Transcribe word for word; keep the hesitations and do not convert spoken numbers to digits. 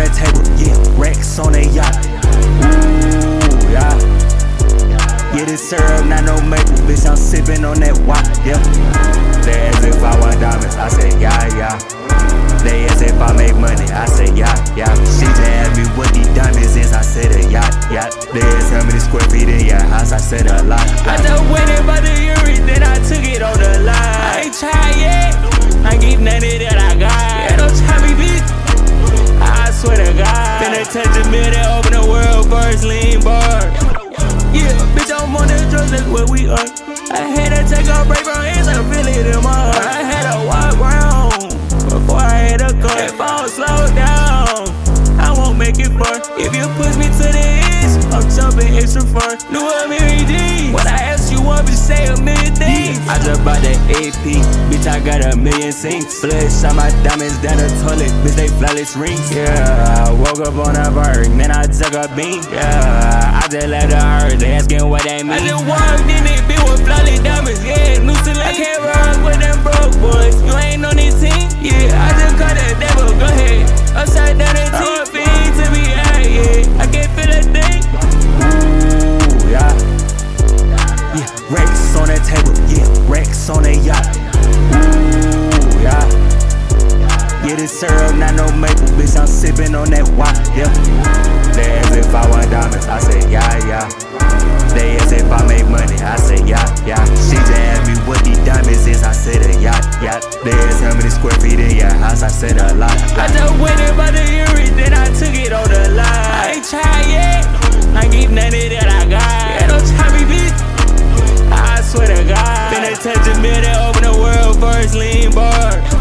the table, yeah, racks on a yacht. Ooh, yeah. Yeah, this syrup, not no maple, bitch, I'm sipping on that wop, yeah. They as if I want diamonds, I say, yeah, yeah. They as if I make money, I say, yeah, yeah. She just asked me what these diamonds is, I said a yacht, yacht. They asked how many square feet in your house, I said a lot, lot. I just went in by the Uri, then I took it on the line. I ain't tried yet, I get nothing that I got. Yeah, don't try me, bitch, I swear to God. Finna touch a million, open the world first, lean bar. Yeah, bitch, I'm on the drugs, that's what we are. I had to take a break from hands, I feel it in my heart. I had to walk round before I had a car. If I don't slow down, I won't make it far. If you push me to the edge, I'm jumping extra far. New Mary D, what I asked you want me to say a million things. I just bought that A P, bitch, I got a million sinks. Flesh on my diamonds down the toilet, bitch, they flawless rings. Yeah, I woke up on a bird, man, I took a bean. Yeah, I just let her hurt, they asking what they mean. I just walked in it, bitch, with flawless diamonds, yeah, new Celine. I can't run with them broke boys, you ain't on this team. Yeah, I just caught that devil, go ahead. Upside down the team, feed to me, yeah, yeah. I can't feel a thing. Ooh, yeah. Yeah, racks on that table, yeah, racks on a yacht. Ooh, yeah. Yeah, this syrup, not no maple, bitch, I'm sipping on that wop, yeah. They as if I want diamonds, I say, yeah, yeah. They as if I make money, I say, yeah, yeah. She just asked me what these diamonds is, I said a yacht, yacht. They asked how many square feet in your house, I said a lot, I lot. just went in by the Uri, then I took it on the line. I ain't tried yet, I get nothing that I got. Yeah, don't try me, bitch, I swear to God. Finna touch a million, open the world first, lean bar.